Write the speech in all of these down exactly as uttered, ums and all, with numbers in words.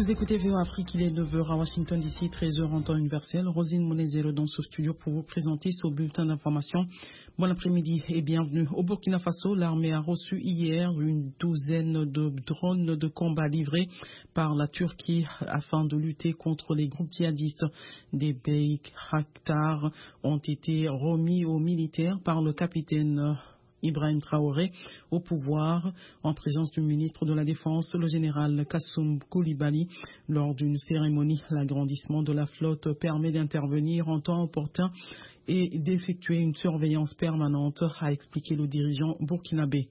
Vous écoutez V O Afrique, il est neuf heures à Washington D C, treize heures en temps universel. Rosine Monezero dans ce studio pour vous présenter ce bulletin d'information. Bon après-midi et bienvenue. Au Burkina Faso, l'armée a reçu hier une douzaine de drones de combat livrés par la Turquie afin de lutter contre les groupes djihadistes. Des Bayraktar ont été remis aux militaires par le capitaine Ibrahim Traoré au pouvoir en présence du ministre de la Défense, le général Kassoum Koulibaly. Lors d'une cérémonie, l'agrandissement de la flotte permet d'intervenir en temps opportun et d'effectuer une surveillance permanente, a expliqué le dirigeant burkinabé.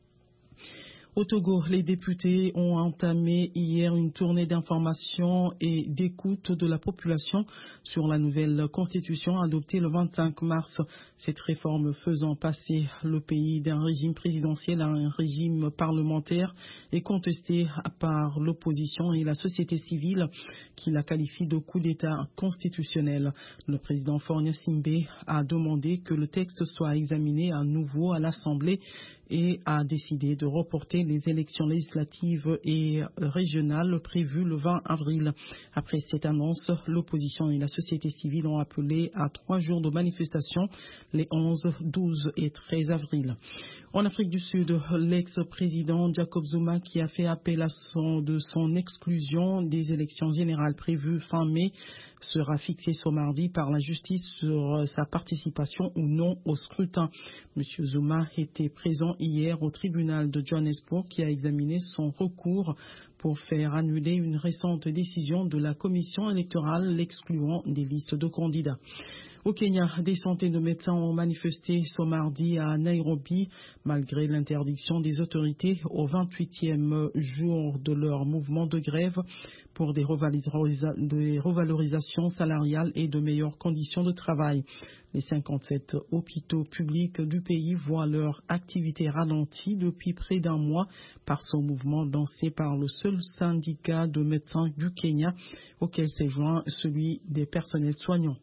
Au Togo, les députés ont entamé hier une tournée d'information et d'écoute de la population sur la nouvelle constitution adoptée le vingt-cinq mars. Cette réforme faisant passer le pays d'un régime présidentiel à un régime parlementaire est contestée par l'opposition et la société civile qui la qualifie de coup d'État constitutionnel. Le président Faure Gnassingbe a demandé que le texte soit examiné à nouveau à l'Assemblée et a décidé de reporter les élections législatives et régionales prévues le vingt avril. Après cette annonce, l'opposition et la société civile ont appelé à trois jours de manifestation les onze, douze et treize avril. En Afrique du Sud, l'ex-président Jacob Zuma, qui a fait appel à son, de son exclusion des élections générales prévues fin mai, sera fixé ce mardi par la justice sur sa participation ou non au scrutin. Monsieur Zuma était présent hier au tribunal de Johannesburg qui a examiné son recours pour faire annuler une récente décision de la commission électorale l'excluant des listes de candidats. Au Kenya, des centaines de médecins ont manifesté ce mardi à Nairobi, malgré l'interdiction des autorités au vingt-huitième jour de leur mouvement de grève pour des, revalorisa- des revalorisations salariales et de meilleures conditions de travail. Les cinquante-sept hôpitaux publics du pays voient leur activité ralentie depuis près d'un mois par ce mouvement lancé par le seul syndicat de médecins du Kenya, auquel s'est joint celui des personnels soignants.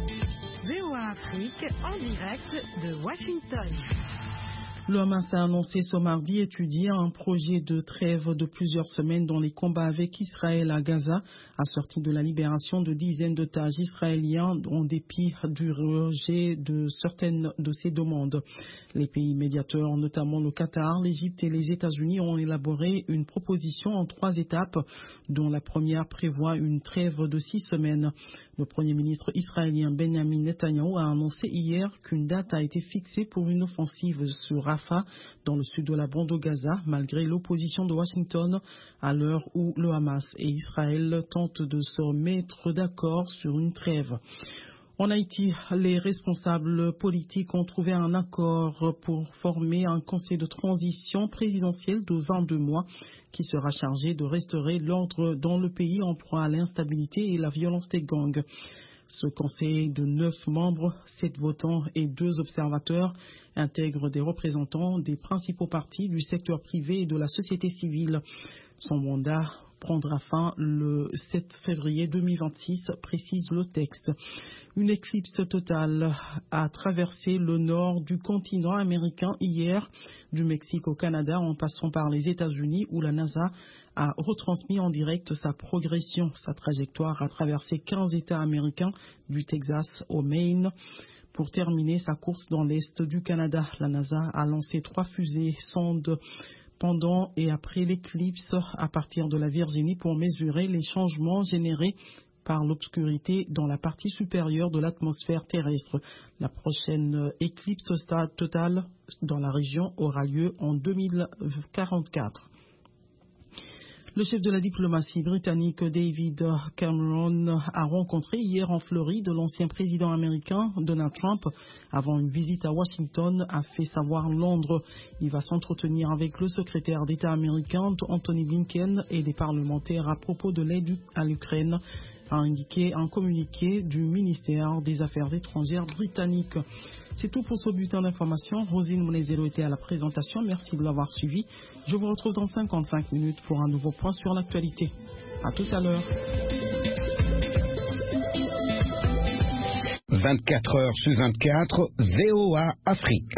V O A Afrique en direct de Washington. Le Hamas a annoncé ce mardi étudier un projet de trêve de plusieurs semaines dans les combats avec Israël à Gaza, assorti de la libération de dizaines d'otages israéliens en dépit du rejet de certaines de ces demandes. Les pays médiateurs, notamment le Qatar, l'Égypte et les États-Unis, ont élaboré une proposition en trois étapes, dont la première prévoit une trêve de six semaines. Le Premier ministre israélien Benjamin Netanyahou a annoncé hier qu'une date a été fixée pour une offensive sur Rafah, dans le sud de la bande de Gaza, malgré l'opposition de Washington, à l'heure où le Hamas et Israël tentent de se mettre d'accord sur une trêve. En Haïti, les responsables politiques ont trouvé un accord pour former un conseil de transition présidentiel de vingt-deux mois qui sera chargé de restaurer l'ordre dans le pays en proie à l'instabilité et la violence des gangs. Ce conseil de neuf membres, sept votants et deux observateurs intègre des représentants des principaux partis du secteur privé et de la société civile. Son mandat prendra fin le sept février deux mille vingt-six, précise le texte. Une éclipse totale a traversé le nord du continent américain hier, du Mexique au Canada en passant par les États-Unis où la NASA a retransmis en direct sa progression. Sa trajectoire a traversé quinze États américains, du Texas au Maine. Pour terminer sa course dans l'est du Canada, la NASA a lancé trois fusées sondes pendant et après l'éclipse à partir de la Virginie pour mesurer les changements générés par l'obscurité dans la partie supérieure de l'atmosphère terrestre. La prochaine éclipse totale dans la région aura lieu en deux mille quarante-quatre. Le chef de la diplomatie britannique David Cameron a rencontré hier en Floride l'ancien président américain Donald Trump avant une visite à Washington, a fait savoir Londres. Il va s'entretenir avec le secrétaire d'État américain Anthony Blinken et des parlementaires à propos de l'aide à l'Ukraine, a indiqué un communiqué du ministère des Affaires étrangères britannique. C'est tout pour ce bulletin d'information. Rosine Monezero était à la présentation. Merci de l'avoir suivi. Je vous retrouve dans cinquante-cinq minutes pour un nouveau point sur l'actualité. À tout à l'heure. vingt-quatre heures sur vingt-quatre, V O A Afrique.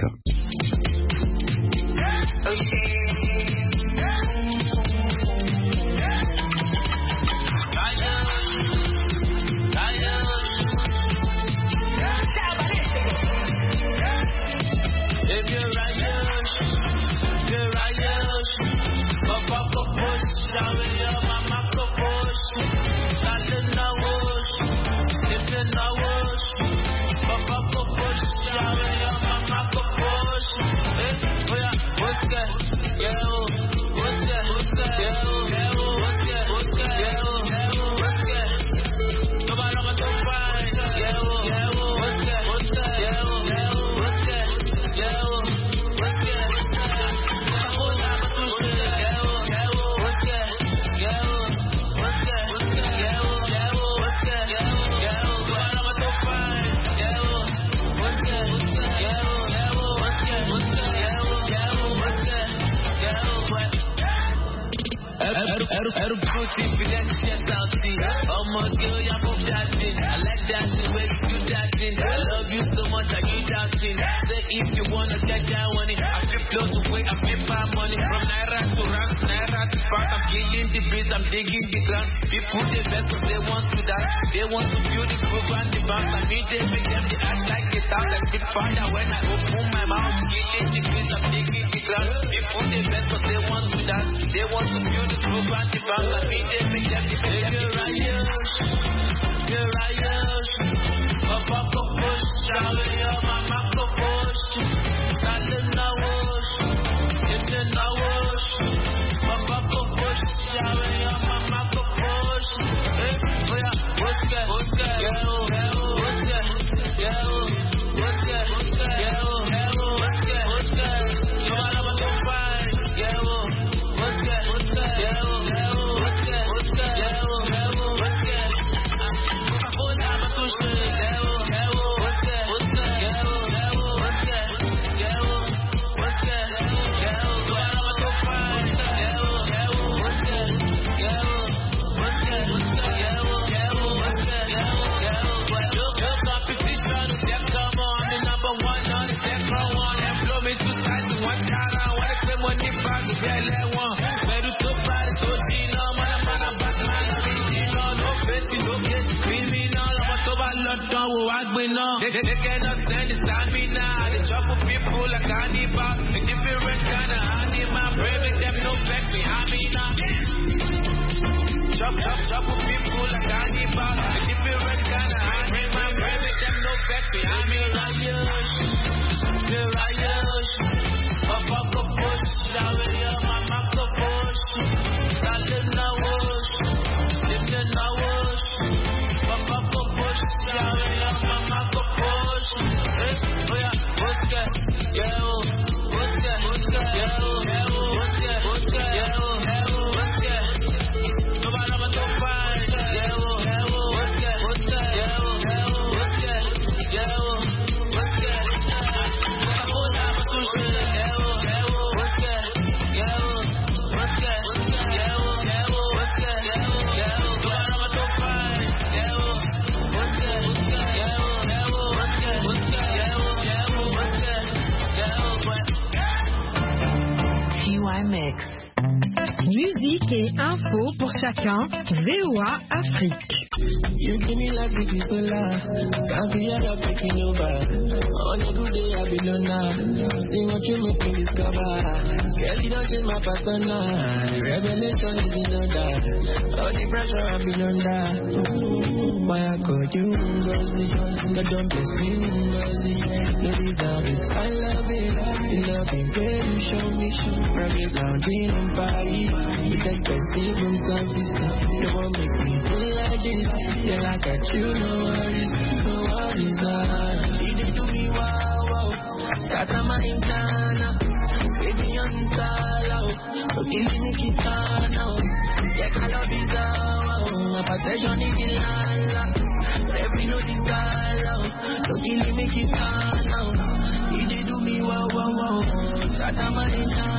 Every pussy, finesse, chest out, see. Oh my girl, you move that thing. I like that the way you do that thing. I love you so much, I give that thing. Say if you wanna get down on it, I flip close away, I flip my money. From Naira to Rand, Naira to Spark, I'm killing the beats, I'm digging the ground. People the best, but they want to die. They want to build the proof and the bounce. I mean, they make them the act like it out. I spit fire when I open my mouth. Killing the beats, I'm digging the ground. People the best, but they want to die. They want to build the proof and the bounce. I mean, they make them the best. You're right, you're right, up, up, up, push, down in your mama, go push. Not in the wash, it's in the wash. Up, up, up, push, down in your mama, go push. Eh, oh yeah, what's that? What's that? Yeah, oh, yeah, oh, what's that? Yeah, oh, what's that? What's that? Yeah, oh, yeah, oh, what's that? What's that? Come on, I'm gonna find. Yeah, oh, what's that? What's that? Yeah, oh, yeah, oh, what's that? What's that? Yeah, oh, yeah, oh, what's that? I'm gonna push it. Yeah, oh, yeah, oh, what's that? What's that? Yeah, oh, yeah, oh, what's that? Yeah, oh, what's that? Yeah, oh, come on, I'm gonna find. Yeah, oh, yeah, oh, what's that? Yeah, oh, what's that? What's that? Yeah, oh, yeah, oh, what's that? Yeah, oh, yeah, oh, what? Your girl competition, yeah, come on, I'm the number one on the second one. And blow me two sides to one time. I wanna claim money back, yeah, let one. Man, you so bad, so cheap, no, man, I'm on a bad man, I'm easy, no, no face, no get criminal. I'm a sober lot, don't walk me now. They, they cannot stand the stamina. They trouble people like Hannibal. A different kind of animal. Pray make them no vex me, Amina. Chop, chop, trouble people like Hannibal. A different kind of animal. Pray make them no vex me, Amina. You're right, up, up, up, push. Down with your mama, go push. Stand in the wash. Live in the wash. Up, up, up, push. Down with your mama, go push. Eh, oh yeah, what's that? Yeah, oh, what's that? What's that? Yeah, oh, yeah, oh, what's that? What's that? Yeah, oh, yeah, oh, what's that? Come on, I'm gonna find. Yeah, oh, yeah, oh, what's that? What's that? Yeah, oh, yeah, oh, what's that? Yeah, oh, what's that? I'm gonna push it. Yeah, oh, yeah, oh, what's that? Yeah, oh, what's that? Yeah, oh, yeah, oh, what's that? Yeah, oh, yeah, oh, come on, I'm gonna find. Yeah, oh, what's that? Yeah, oh, yeah, oh, what's that? What's that? Yeah, oh, yeah, oh, what's that? Yeah, oh, what? T Y Mix. Musique et info pour chacun. V O A Afrique. You give me like the people can't be other taking over. On a good day I be alone. See what you make me discover. Girl, you don't change my persona. The revelation is in order. All the pressure I be under. Why I call you Ngozi? But don't bless me Ngozi. No deserve it. I love it. The loving way you show me. Private lounging in Paris. With expensive room service. You won't make me feel like this. Yeah, like I you, no worries, no worries, ah. You did to me, wow, wow. Sata maingana, baby on tala, ukili nikitana, yeah, kalabiza, wow. Apatesha nikilala, every no ditala, ukili nikitana, you did to me, wow, wow, wow. Sata maingana.